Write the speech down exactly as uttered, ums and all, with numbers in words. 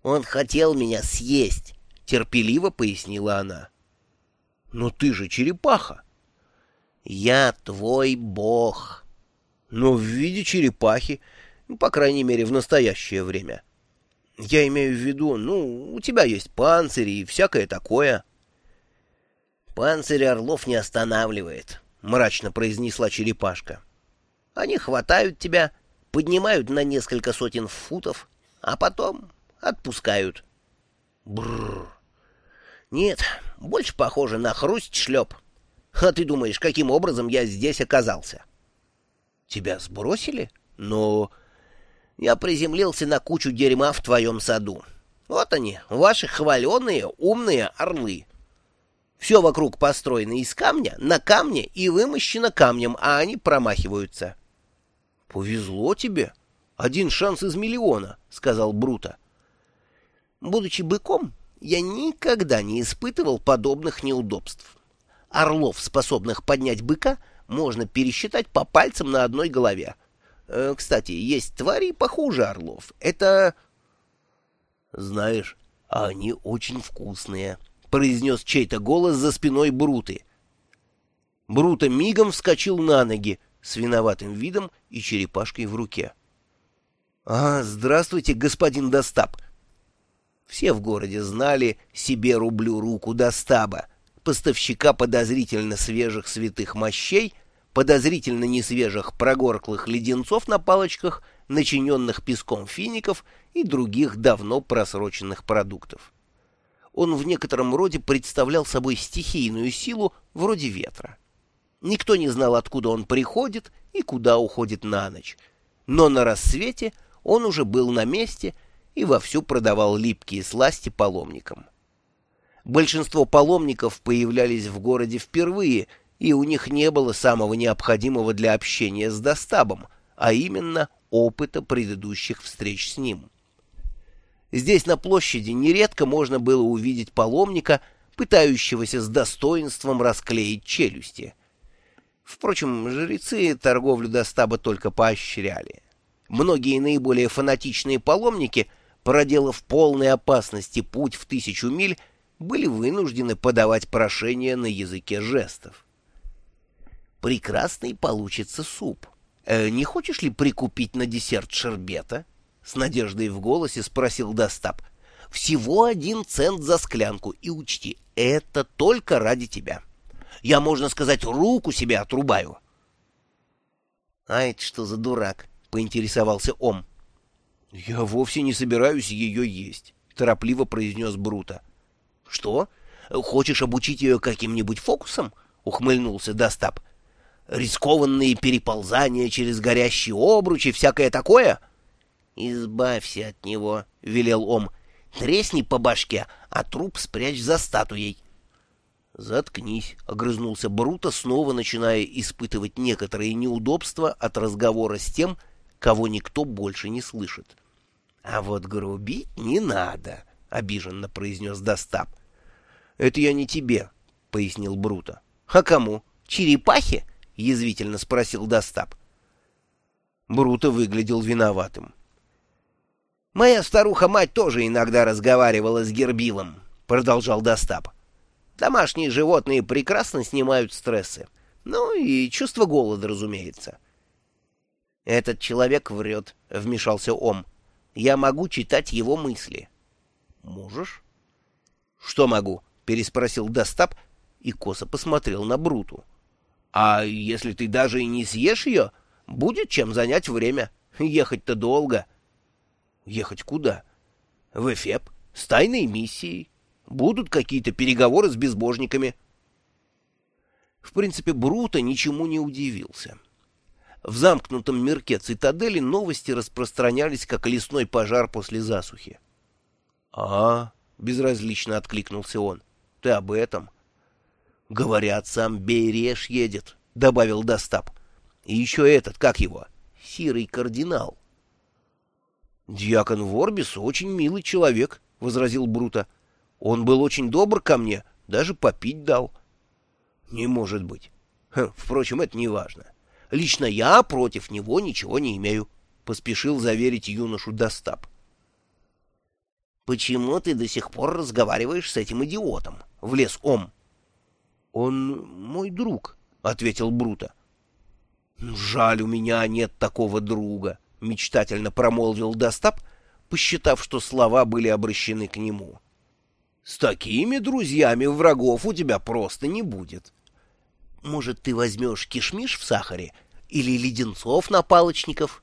Он хотел меня съесть, — терпеливо пояснила она. Но ты же черепаха. Я твой бог. Но в виде черепахи, ну, по крайней мере, в настоящее время. Я имею в виду, ну, у тебя есть панцирь и всякое такое. Панцирь орлов не останавливает, — мрачно произнесла черепашка. Они хватают тебя, поднимают на несколько сотен футов, а потом отпускают. Бррр. Нет, больше похоже на хрусть-шлеп. А ты думаешь, каким образом я здесь оказался? Тебя сбросили? Но я приземлился на кучу дерьма в твоем саду. Вот они, ваши хваленые умные орлы. Все вокруг построено из камня, на камне и вымощено камнем, а они промахиваются. Повезло тебе. Один шанс из миллиона, — сказал Бруто. Будучи быком, я никогда не испытывал подобных неудобств. Орлов, способных поднять быка, можно пересчитать по пальцам на одной голове. Э, кстати, есть твари похуже орлов. Это... Знаешь, они очень вкусные, — произнес чей-то голос за спиной Бруты. Бруто мигом вскочил на ноги с виноватым видом и черепашкой в руке. — А, здравствуйте, господин Достап. Все в городе знали себе рублю руку Достаба, поставщика подозрительно свежих святых мощей, подозрительно несвежих прогорклых леденцов на палочках, начиненных песком фиников и других давно просроченных продуктов. Он в некотором роде представлял собой стихийную силу вроде ветра. Никто не знал, откуда он приходит и куда уходит на ночь, но на рассвете он уже был на месте и вовсю продавал липкие сласти паломникам. Большинство паломников появлялись в городе впервые, и у них не было самого необходимого для общения с Достабом, а именно опыта предыдущих встреч с ним. Здесь на площади нередко можно было увидеть паломника, пытающегося с достоинством расклеить челюсти. Впрочем, жрецы торговлю Достаба только поощряли. Многие наиболее фанатичные паломники, проделав полной опасности путь в тысячу миль, были вынуждены подавать прошение на языке жестов. «Прекрасный получится суп. Э, не хочешь ли прикупить на десерт шербета?» — с надеждой в голосе спросил Достап. «Всего один цент за склянку, и учти, это только ради тебя. Я, можно сказать, руку себе отрубаю». «А это что за дурак?» — поинтересовался Ом. «Я вовсе не собираюсь ее есть», — торопливо произнес Бруто. «Что? Хочешь обучить ее каким-нибудь фокусам?» — ухмыльнулся Достап. «Рискованные переползания через горящие обручи, всякое такое?» «Избавься от него», — велел Ом. «Тресни по башке, а труп спрячь за статуей». «Заткнись», — огрызнулся Бруто, снова начиная испытывать некоторые неудобства от разговора с тем, кого никто больше не слышит. «А вот грубить не надо», — обиженно произнес Достап. «Это я не тебе», — пояснил Бруто. «А кому? Черепахе?» — язвительно спросил Достап. Бруто выглядел виноватым. «Моя старуха-мать тоже иногда разговаривала с Гербилом», — продолжал Достап. «Домашние животные прекрасно снимают стрессы. Ну и чувство голода, разумеется». «Этот человек врет», — вмешался Ом. «Я могу читать его мысли». «Можешь?» «Что могу?» — переспросил Достап и косо посмотрел на Бруту. «А если ты даже и не съешь ее, будет чем занять время. Ехать-то долго». «Ехать куда?» «В Эфеп, с тайной миссией. Будут какие-то переговоры с безбожниками». В принципе, Бруто ничему не удивился. В замкнутом мирке цитадели новости распространялись, как лесной пожар после засухи. «А, — безразлично откликнулся он, — ты об этом?» «Говорят, сам Бейреш едет», — добавил Достап. «И еще этот, как его, Сирый кардинал». «Дьякон Ворбис очень милый человек», — возразил Бруто. «Он был очень добр ко мне, даже попить дал». «Не может быть. Хм, впрочем, это не важно. Лично я против него ничего не имею», — поспешил заверить юношу Достап. «Почему ты до сих пор разговариваешь с этим идиотом?» — влез Ом. «Он мой друг», — ответил Бруто. «Жаль, у меня нет такого друга», — мечтательно промолвил Достап, посчитав, что слова были обращены к нему. «С такими друзьями врагов у тебя просто не будет. Может, ты возьмешь кишмиш в сахаре или леденцов на палочников?»